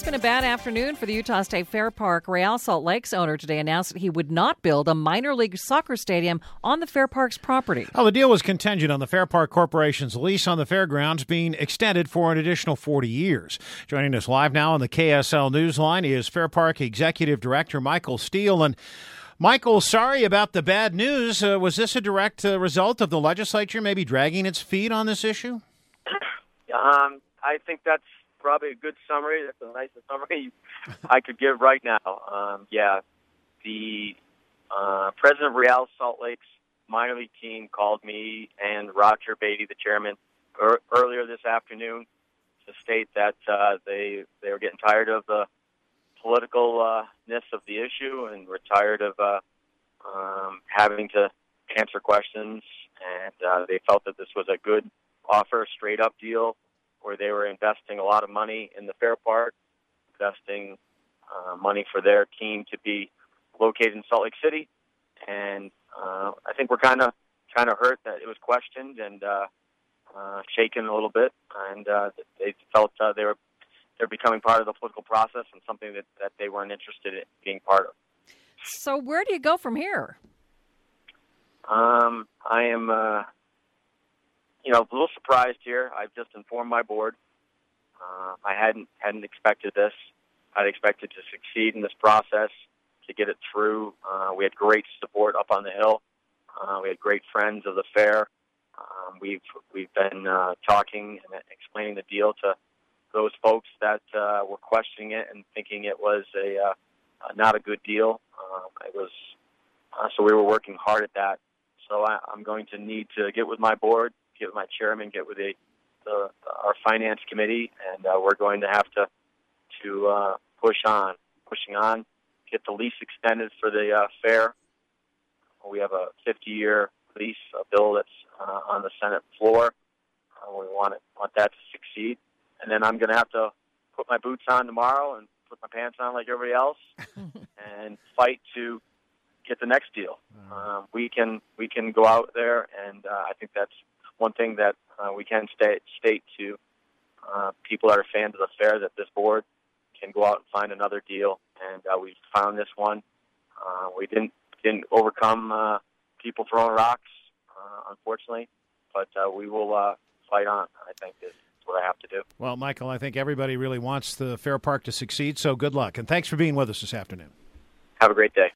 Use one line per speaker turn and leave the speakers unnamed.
been a bad afternoon for the Utah State Fair Park. Real Salt Lake's owner today announced that he would not build a minor league soccer stadium on the Fair Park's property.
Well, the deal was contingent on the Fair Park Corporation's lease on the fairgrounds being extended for an additional 40 years. Joining us live now on the KSL Newsline is Fair Park Executive Director Michael Steele. And Michael, sorry about the bad news. Was this a direct result of the legislature maybe dragging its feet on this issue?
I think that's probably a good summary. That's the nicest summary I could give right now. The president of Real Salt Lake's minor league team called me and Roger Beatty, the chairman, earlier this afternoon to state that they were getting tired of the politicalness of the issue and were tired of having to answer questions. And they felt that this was a good offer, a straight-up deal, where they were investing a lot of money in the Fair Park, investing money for their team to be located in Salt Lake City. And I think we're kind of hurt that it was questioned and shaken a little bit. And they felt they're becoming part of the political process and something that they weren't interested in being part of.
So where do you go from here?
I am a little surprised here. I've just informed my board. I hadn't expected this. I'd expected to succeed in this process, to get it through. We had great support up on the Hill. We had great friends of the fair. We've been talking and explaining the deal to those folks that were questioning it and thinking it was not a good deal. So we were working hard at that. So I'm going to need to get with my board, get with my chairman, get with our finance committee, and we're going to have to pushing on, get the lease extended for the fair. We have a 50-year lease, a bill that's on the Senate floor. We want that to succeed, and then I'm going to have to put my boots on tomorrow and put my pants on like everybody else, and fight to get the next deal. We can go out there, and I think that's one thing that we can state to people that are fans of the fair, that this board can go out and find another deal, and we found this one. We didn't overcome people throwing rocks, unfortunately, but we will fight on, I think, is what I have to do.
Well, Michael, I think everybody really wants the Fair Park to succeed, so good luck, and thanks for being with us this afternoon.
Have a great day.